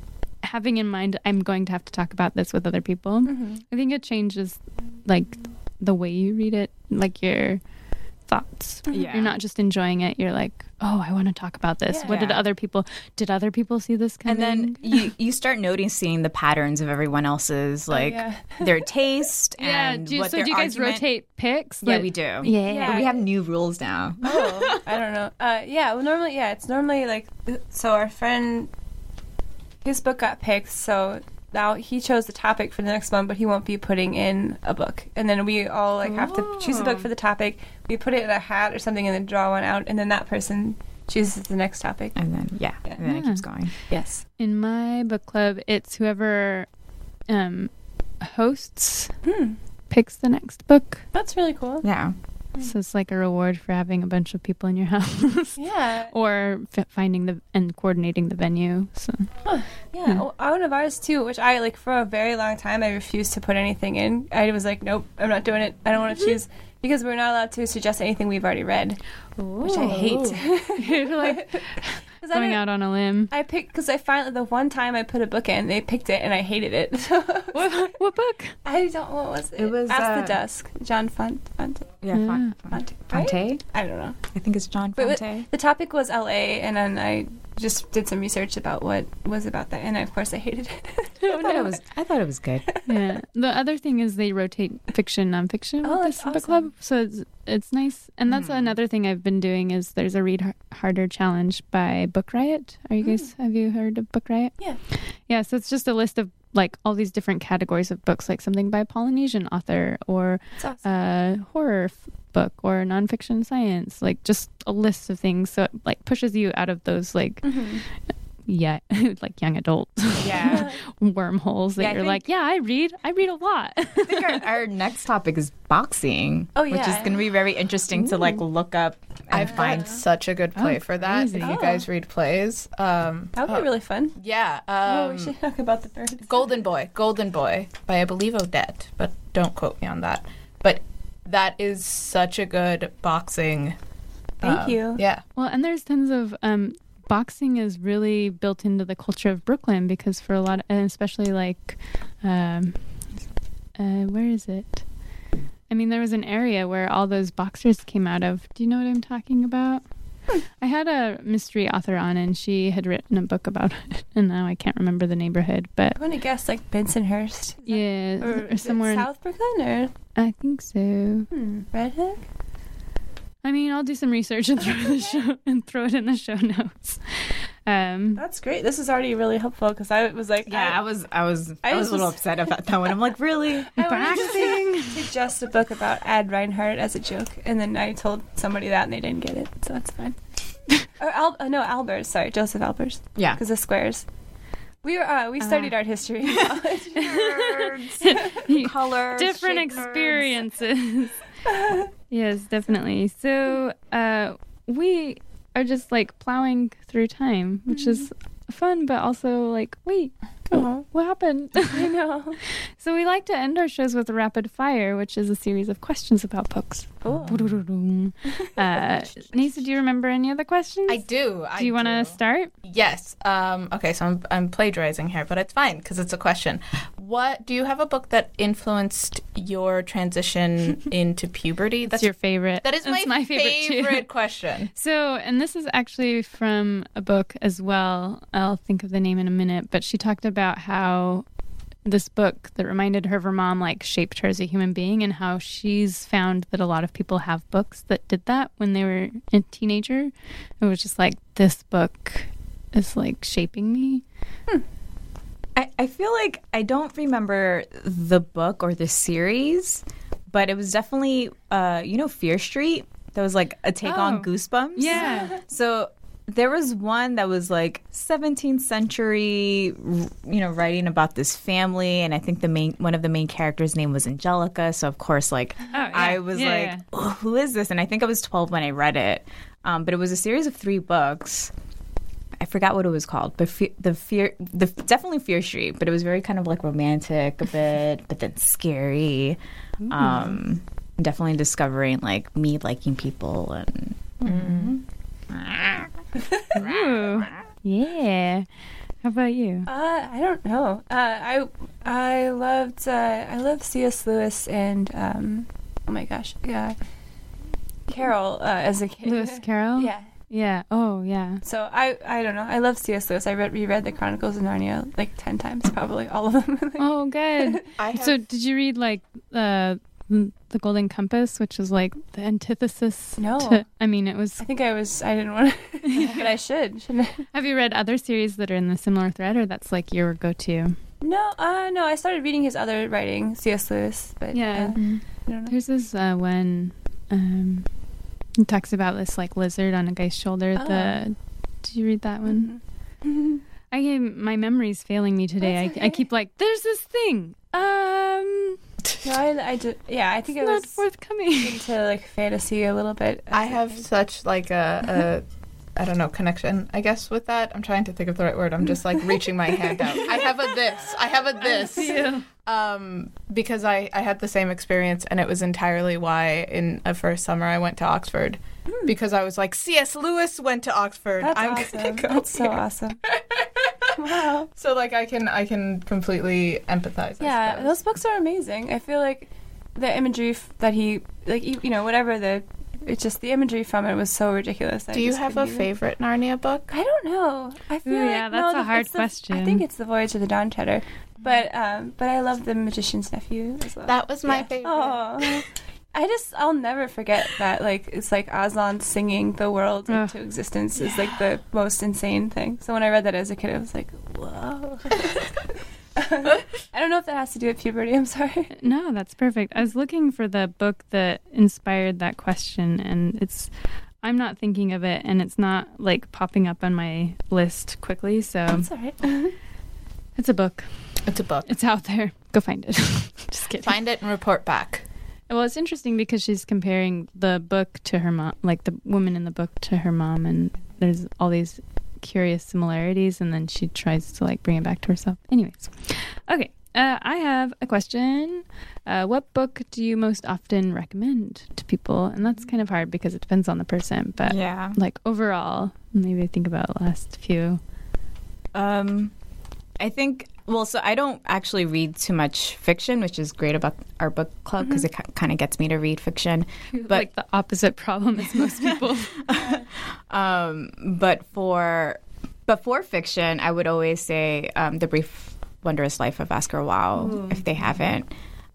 A: having in mind I'm going to have to talk about this with other people. I think it changes like the way you read it, like your thoughts.
C: Yeah.
A: You're not just enjoying it, you're like, oh, I want to talk about this.
D: Yeah.
A: What did other people see this coming?
C: And then you start noticing the patterns of everyone else's, like their taste and
A: do you
C: what their
A: guys
C: argument.
A: rotate picks?
C: Yeah,
A: Like-
C: we do.
A: Yeah.
D: Yeah.
C: But we have new rules now.
D: Oh, I don't know. Well, normally, it's normally like, so our friend, his book got picked, so now he chose the topic for the next one, but he won't be putting in a book. And then we all like have to choose a book for the topic. We put it in a hat or something and then draw one out, and then that person chooses the next topic.
C: And then, and then it keeps going.
D: Yes.
A: In my book club, it's whoever hosts picks the next book.
D: That's really cool.
C: Yeah.
A: So it's like a reward for having a bunch of people in your house.
D: Yeah.
A: Or finding and coordinating the venue. So
D: Yeah. Oh, one of ours too, which I like for a very long time, I refused to put anything in. I was like, nope, I'm not doing it. I don't want to choose because we're not allowed to suggest anything we've already read, which I hate.
A: you're like going out on a limb.
D: I picked because I finally the one time I put a book in, they picked it and I hated it.
A: What book?
D: I don't. What was it?
C: It was,
D: Ask the Dusk. John Fonte.
C: Yeah.
D: Fonte.
C: Fonte?
D: I don't know.
C: I think it's John
D: But
C: Fonte.
D: the topic was L.A. and then I just did some research about what was about that, and of course I hated it.
C: I thought it was good.
A: Yeah. The other thing is they rotate fiction, nonfiction
D: Oh,
A: with
D: that's
A: this book
D: awesome.
A: club. So it's nice. And that's another thing I've been doing is there's a Read Harder challenge by Book Riot. Have you heard of Book Riot?
D: Yeah.
A: Yeah, so it's just a list of like all these different categories of books, like something by a Polynesian author or
D: That's awesome.
A: a horror book or nonfiction science, like just a list of things. So it like pushes you out of those like like young adult
C: Yeah.
A: wormholes that
C: Yeah, I
A: you're
C: think-
A: like, I read a lot.
C: I think our next topic is boxing.
D: Oh,
C: Which is
D: yeah.
C: going to be very interesting to like look up and
B: I
C: find.
B: find such a good play
A: Oh,
B: for that.
A: crazy.
B: If you guys read plays,
D: That would be really fun.
B: yeah.
D: We should talk about the birds.
B: Golden Boy by I believe Odette, but don't quote me on that. But that is such a good boxing.
D: Thank you.
B: Yeah.
A: Well, and there's tons of boxing is really built into the culture of Brooklyn because for a lot, and especially like, where is it? I mean, there was an area where all those boxers came out of. Do you know what I'm talking about? I had a mystery author on, and she had written a book about it, and now I can't remember the neighborhood, but
D: I'm gonna guess like Bensonhurst.
A: yeah,
D: Or
A: or
D: is it
A: somewhere.
D: South Brooklyn or
A: I think so.
D: Red Hook?
A: I mean, I'll do some research and throw it in the show notes.
D: That's great. This is already really helpful because I was like,
C: I was a
D: was
C: little
D: just-
C: upset about that one. I'm like, really?
D: I suggest a book about Ad Reinhardt as a joke, and then I told somebody that and they didn't get it, so that's fine. Or Albers, sorry, Joseph Albers.
C: Yeah.
D: Because of squares. We studied art history in college.
C: Color,
A: Different experiences. Yes, definitely. So we are just like plowing through time, which is fun, but also like, wait, what happened?
D: I know.
A: So we like to end our shows with rapid fire, which is a series of questions about books. Nisa, do you remember any of the questions?
B: I do.
A: Do you want to start?
B: Yes. Okay, so I'm plagiarizing here, but it's fine because it's a question. What do you have a book that influenced your transition into puberty?
A: That's your favorite.
B: That is
A: That's
B: my
A: favorite too.
B: question.
A: So, and this is actually from a book as well. I'll think of the name in a minute, but she talked about how this book that reminded her of her mom like shaped her as a human being, and how she's found that a lot of people have books that did that when they were a teenager. It was just like, this book is like shaping me.
C: I feel like I don't remember the book or the series, but it was definitely, Fear Street. That was like a take on Goosebumps.
A: Yeah.
C: So there was one that was like 17th century, writing about this family, and I think one of the main characters' name was Angelica. So of course, I was "Oh, who is this?" And I think I was 12 when I read it. But it was a series of 3 books. I forgot what it was called, but definitely Fear Street. But it was very kind of like romantic a bit, but then scary. Definitely discovering like me liking people and.
A: Ooh. Yeah. How about you?
D: I don't know. I loved C.S. Lewis and oh my gosh, yeah, Carol as a kid.
A: Lewis Carroll?
D: Yeah.
A: Yeah. Oh, yeah.
D: So I don't know. I love C.S. Lewis. I reread the Chronicles of Narnia like 10 times, probably all of them.
A: Oh, good.
B: I have-
A: So did you read like the Golden Compass, which is like the antithesis?
D: No.
A: It was.
D: I think I didn't want to, but I shouldn't I?
A: Have you read other series that are in the similar thread, or that's like your go-to?
D: No, no. I started reading his other writing, C.S. Lewis, but
A: Yeah.
D: I don't know.
A: There's this one. He talks about this like lizard on a guy's shoulder.
D: Oh.
A: Did you read that one?
D: Mhm.
A: My memory's failing me today.
D: That's okay.
A: I keep like, there's this thing.
D: No, I did. Yeah, I think
A: It's
D: I
A: not
D: was
A: forthcoming.
D: into like fantasy a little bit.
B: I have such like a I don't know, connection, I guess, with that. I'm trying to think of the right word. I'm just like reaching my hand out. I have a this. Because I had the same experience, and it was entirely why in a first summer I went to Oxford. Because I was like, C.S. Lewis went to Oxford.
D: That's
B: I'm
D: awesome.
B: gonna go
D: That's so
B: here.
D: awesome. Wow.
B: So like I can completely empathize. I
D: Yeah,
B: suppose.
D: those books are amazing. I feel like the imagery that he like, whatever it's just the imagery from it was so ridiculous.
B: Do you have a favorite Narnia book?
D: I don't know. I feel
A: Ooh,
D: like
A: yeah, that's a hard
D: it's
A: question.
D: I think it's The Voyage of the Dawn Treader, but I love The Magician's Nephew as well.
B: That was my favorite.
D: Oh, I'll never forget that. Like it's like Aslan singing the world into existence is like the most insane thing. So when I read that as a kid, I was like, whoa. I don't know if that has to do with puberty. I'm sorry.
A: No, that's perfect. I was looking for the book that inspired that question, and I'm not thinking of it, and it's not like popping up on my list quickly. So
D: It's all right.
A: it's a book.
B: It's a book.
A: It's out there. Go find it. Just kidding.
B: Find it and report back.
A: Well, it's interesting because she's comparing the book to her mom, like the woman in the book to her mom, and there's all these curious similarities, and then she tries to like bring it back to herself. Anyways, okay. I have a question. What book do you most often recommend to people? And that's kind of hard because it depends on the person, but
C: Yeah.
A: like overall, maybe think about the last few.
C: I think, so I don't actually read too much fiction, which is great about our book club because it kind of gets me to read fiction. But
A: Like the opposite problem as most people.
C: but for fiction, I would always say The Brief Wondrous Life of Oscar Wilde, if they haven't.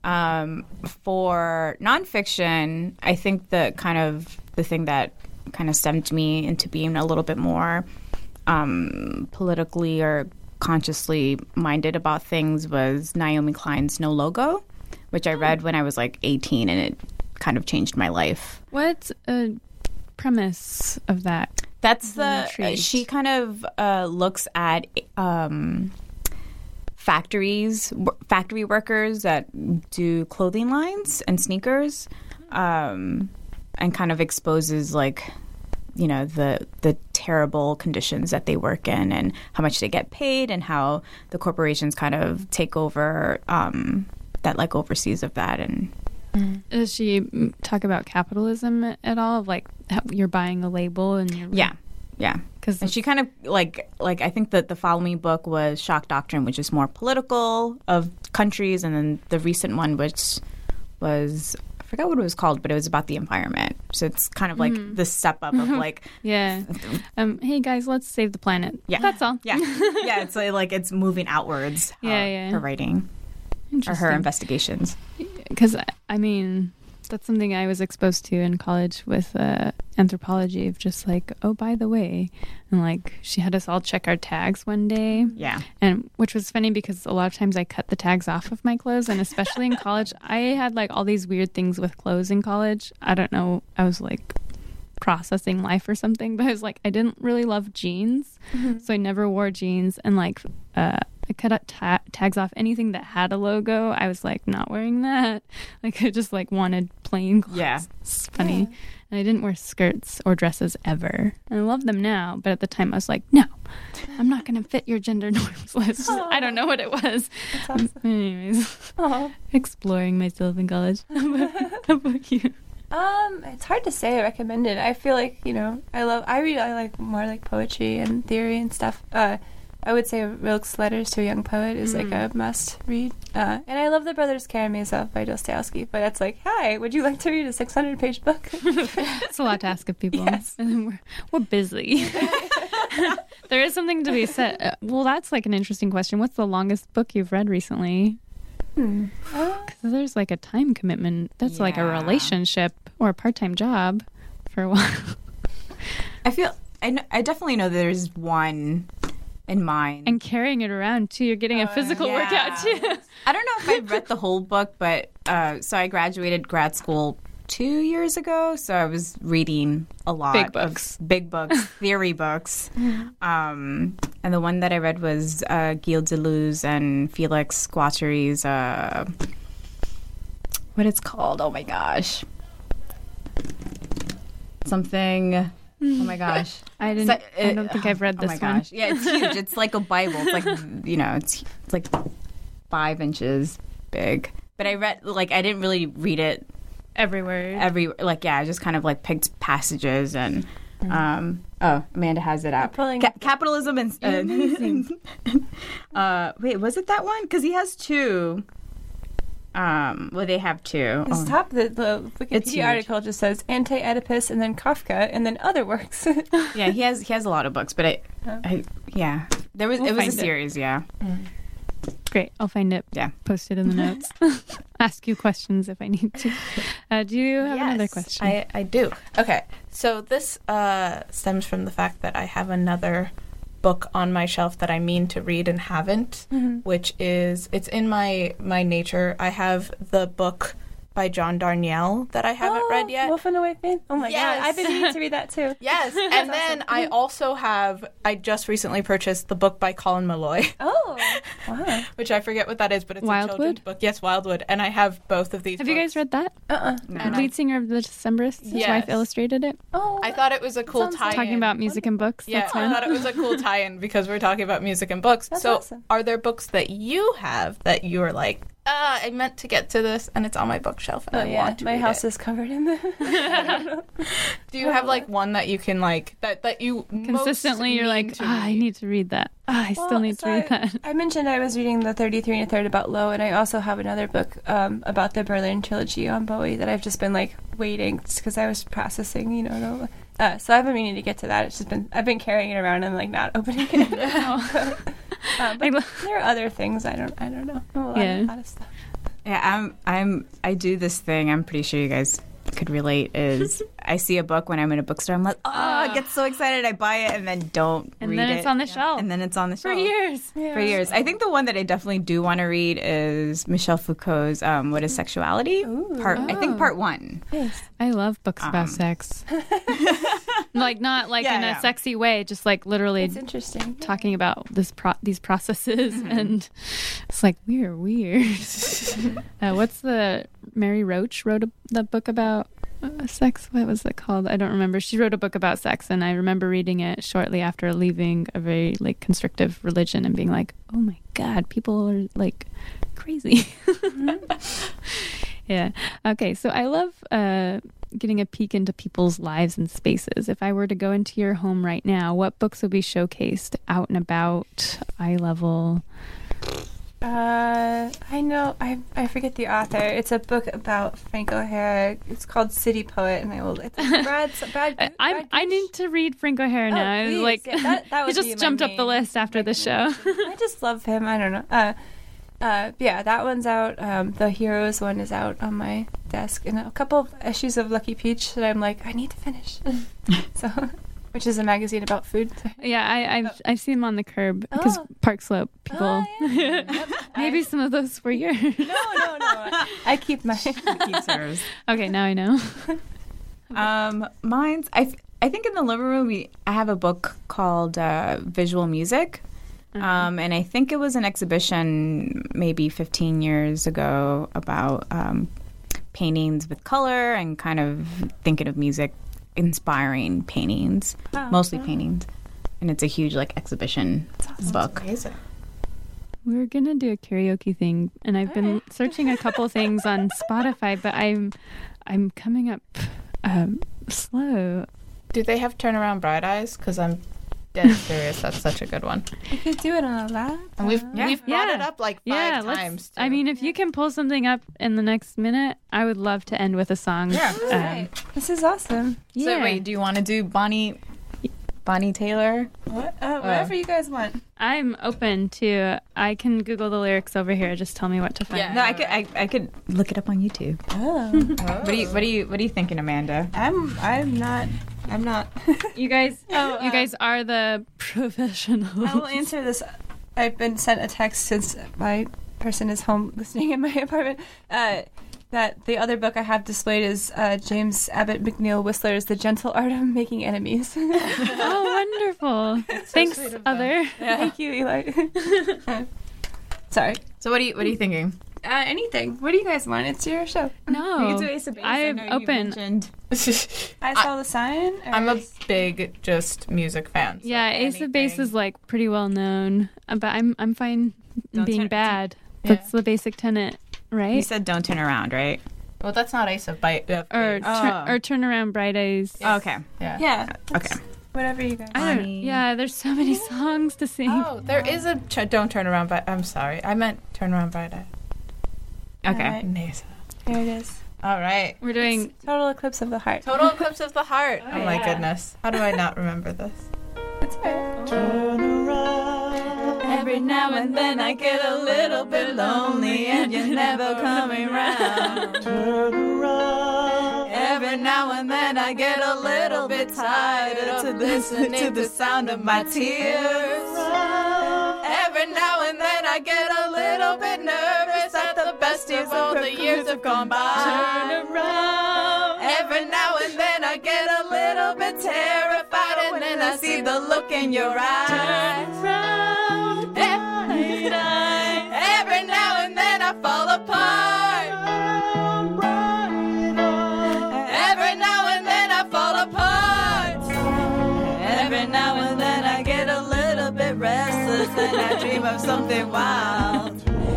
C: For nonfiction, I think the thing that kind of stemmed me into being a little bit more politically or consciously minded about things was Naomi Klein's No Logo, which I read when I was like 18, and it kind of changed my life.
A: What's a premise of that?
C: That's
A: intrigued.
C: she kind of looks at factory workers that do clothing lines and sneakers, and kind of exposes like, the terrible conditions that they work in and how much they get paid and how the corporations kind of take over that like overseas of that. And
A: Does she talk about capitalism at all? Of like how you're buying a label and you're
C: yeah.
A: because
C: And she kind of like I think that the Follow Me book was Shock Doctrine, which is more political of countries, and then the recent one, which was I forgot what it was called, but it was about the environment. So it's kind of like the step up of like
A: yeah. Hey guys, let's save the planet.
C: Yeah.
A: That's all.
C: yeah. It's like it's moving outwards.
A: Yeah.
C: Her writing or her investigations.
A: Because I mean, that's something I was exposed to in college with anthropology of just like, oh, by the way, and like she had us all check our tags one day.
C: Yeah.
A: And which was funny because a lot of times I cut the tags off of my clothes, and especially in college, I had like all these weird things with clothes in college. I don't know. I was like processing life or something, but I was like, I didn't really love jeans, so I never wore jeans, and like I cut tags off anything that had a logo. I was like, not wearing that. Like I just like wanted plain clothes.
C: Yeah.
A: It's funny. And I didn't wear skirts or dresses ever. And I love them now, but at the time I was like, no, I'm not going to fit your gender norms list. I don't know what it was.
D: That's awesome.
A: Anyways,
D: Aw.
A: exploring myself in college. How about you?
D: It's hard to say. I recommend it. I feel like I like more like poetry and theory and stuff. I would say Rilke's Letters to a Young Poet is like a must read. And I love The Brothers Karamazov by Dostoevsky, but it's like, hi, would you like to read a 600-page book?
A: It's a lot to ask of people.
D: Yes.
A: And we're busy. There is something to be said. Well, that's like an interesting question. What's the longest book you've read recently? Because there's like a time commitment. That's like a relationship or a part-time job for a while.
C: I definitely know there's one in mind.
A: And carrying it around too. You're getting a physical workout too.
C: I don't know if I've read the whole book, but so I graduated grad school 2 years ago, so I was reading a lot of big books, theory books. And the one that I read was Gilles Deleuze and Felix Guattari's what it's called? Oh my gosh. Something. Oh my gosh.
A: I don't think I've read this one.
C: Oh my gosh. Yeah, it's huge. It's like a Bible. It's like, it's like 5 inches big. But I didn't really read it
A: everywhere.
C: I just kind of like picked passages and Amanda has it out. Capitalism and wait, was it that one? Because he has 2. They have 2.
D: It's top. The Wikipedia article just says Anti-Oedipus and then Kafka and then other works.
C: Yeah, he has a lot of books, but it was a series. Yeah.
A: Great, I'll find it.
C: Yeah,
A: post it in the notes. Ask you questions if I need to. Do you have another question?
B: I do. Okay, so this stems from the fact that I have another book on my shelf that I mean to read and haven't, which is, it's in my nature. I have the book by John Darnielle that I haven't read yet.
D: Wolf and the White Man? Oh my God, I've been needing to read that too.
B: Yes, and then I also I just recently purchased the book by Colin Malloy.
D: Oh, wow.
B: Which I forget what that is, but it's
A: Wildwood?
B: a children's book. Yes, Wildwood. And I have both of these
A: Have
B: books.
A: you guys read that?
C: No.
A: Lead singer of the Decemberists, his wife illustrated it.
D: Oh,
B: I thought it was a cool tie-in.
A: Talking about music and books.
B: Yeah,
A: That's
B: I
A: fun.
B: thought it was a cool tie-in because we're talking about music and books.
D: That's
B: so
D: awesome.
B: Are there books that you have that you are like, I meant to get to this and it's on my bookshelf and I want to
D: my
B: read
D: house
B: it.
D: is covered in the
B: Do you have like one that you can like, that you
A: Consistently, you're like, I need to read that. I still need to read that.
D: I mentioned I was reading the 33 and a Third about Low, and I also have another book about the Berlin trilogy on Bowie that I've just been like waiting because I was processing, so I've been meaning to get to that. It's just I've been carrying it around and like not opening it. But there are other things I don't know. A lot of stuff.
C: Yeah, I do this thing. I'm pretty sure you guys could relate. Is I see a book when I'm in a bookstore, I'm like, I get so excited, I buy it, and then don't read it.
A: And then it's on the shelf.
C: And then it's on the shelf
A: For years.
C: For years. I think the one that I definitely do want to read is Michel Foucault's What is Sexuality? I think part 1.
D: Yes.
A: I love books about sex. Like not like in a sexy way, just like literally
D: It's interesting.
A: talking about these processes, and it's like weird. What's the Mary Roach wrote the book about sex? What was it called? I don't remember. She wrote a book about sex, and I remember reading it shortly after leaving a very like constrictive religion and being like, oh my God, people are like crazy. Yeah. Okay. So I love getting a peek into people's lives and spaces. If I were to go into your home right now, what books would be showcased out and about, eye level?
D: I know. I forget the author. It's a book about Frank O'Hara. It's called City Poet, and it's Brad.
A: I need to read Frank O'Hara now. I was like,
D: that
A: he
D: would
A: just
D: be
A: jumped
D: my
A: up the list after the show.
D: I just love him. I don't know. That one's out. The Heroes one is out on my desk, and a couple of issues of Lucky Peach that I'm like, I need to finish. So, which is a magazine about food.
A: Yeah, I've seen him on the curb because Park Slope people. Maybe some of those were yours.
D: No. I keep my
C: keeps hers.
A: Okay, now I know.
C: Mine's I think in the living room I have a book called Visual Music. And I think it was an exhibition maybe 15 years ago about paintings with color and kind of thinking of music inspiring paintings, mostly paintings. And it's a huge like exhibition book.
B: That's amazing.
A: We were gonna do a karaoke thing, and I've been searching a couple things on Spotify, but I'm coming up slow.
B: Do they have Turn Around Bright Eyes? Because I'm Dead serious. That's such a good one.
D: You could do it on a lap.
B: And we've brought
A: Yeah.
B: it up like
A: Yeah,
B: 5 times.
A: I mean, if you can pull something up in the next minute, I would love to end with a song.
B: Yeah.
D: Right. This is awesome.
C: So wait, do you want to do Bonnie Taylor?
D: What? Whatever you guys want.
A: I'm open to. I can Google the lyrics over here. Just tell me what to find.
B: Yeah.
C: No, I could look it up on YouTube.
D: Oh.
C: What are you thinking, Amanda?
D: I'm not.
A: You guys,
D: Oh,
A: you guys are the professionals.
D: I will answer this. I've been sent a text since my person is home listening in my apartment. That the other book I have displayed is James Abbott McNeill Whistler's The Gentle Art of Making Enemies.
A: Oh, wonderful! Thanks,
B: sweet of them.
A: other.
D: Thank you, Eli. Sorry.
C: So what are you thinking?
D: Anything. What do you guys want? It's your show.
A: No,
C: You can do Ace of Base.
A: I'm
C: I know you
A: open.
C: mentioned-
D: I saw the sign. or-
B: I'm a big just music fan. So
A: Yeah, Ace of Base
B: anything-
A: is like pretty well known, but I'm fine
C: Don't
A: being
C: turn-
A: bad.
B: Yeah.
A: That's the basic tenet, right?
C: You said don't turn around, right?
B: Well, that's not Ace of Bite.
A: or turn around, bright eyes.
C: Oh, okay.
B: Yeah.
D: Yeah.
C: Okay.
D: Whatever you guys
A: I
D: want.
A: don't. Yeah, there's so many songs to sing.
B: Oh, there is a Don't Turn Around Bright. I'm sorry. I meant Turn Around Bright Eye.
C: Okay.
D: Alright.
B: Nasa.
D: Here it is.
B: All right.
A: We're doing.
D: Total Eclipse of the Heart.
B: Total Eclipse of the Heart. Oh, my
A: yeah.
B: goodness. How do I not remember this?
D: It's fair.
C: Every now and then I get a little bit lonely and you're never coming round. Every now and then I get a little bit tired of listening to the sound of my tears. Every now and then I get a little bit nervous that the best of all the years have gone by. Every now and then I get a little bit terrified and then I see the look in your eyes. Every now and then I fall apart. Every now and then I fall apart. Every now and then I get a little bit restless and I dream of something wild.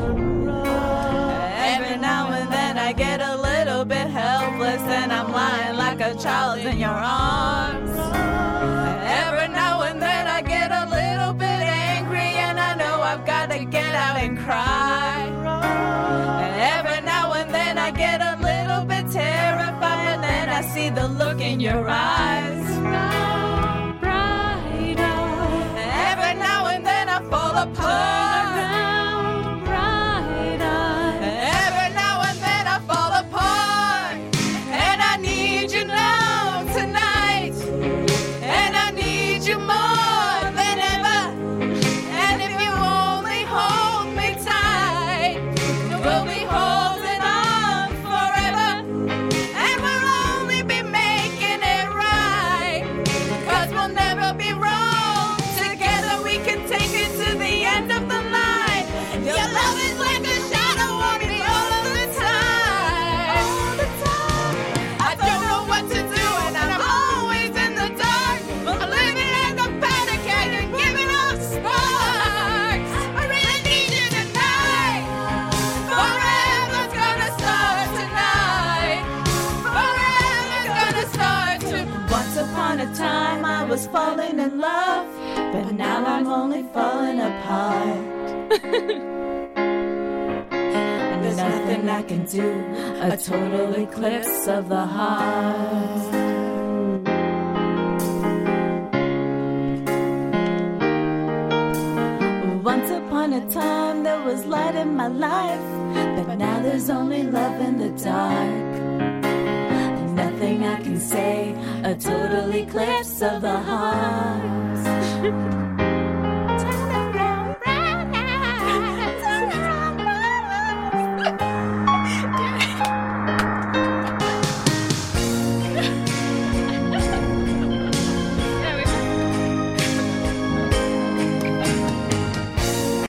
C: Every now and then I get a little bit helpless and I'm lying like a child in your arms. Every now and then I get a little bit angry and I know I've got to get out and cry. Every now and then I get a little bit terrified and then I see the look in your eyes. Every now and then I fall apart. Every now and then I fall apart. And I need you now tonight. And I need you more than ever. And if you only hold me tight, we'll be holding on forever. And we'll only be making it right. 'Cause we'll never be wrong. Together we can take it to the end of the line. Your love is like a shadow on me all of the time. I don't know what to do and I'm always in the dark. I'm living in the panic and giving off sparks. I really need you tonight. Forever's gonna start tonight. Forever's gonna start to. Once upon a time I was falling in love, but now I'm only falling apart. There's nothing I can do, a total eclipse of the heart. Once upon a time there was light in my life, but now there's only love in the dark. Nothing I can say, a total eclipse of the heart.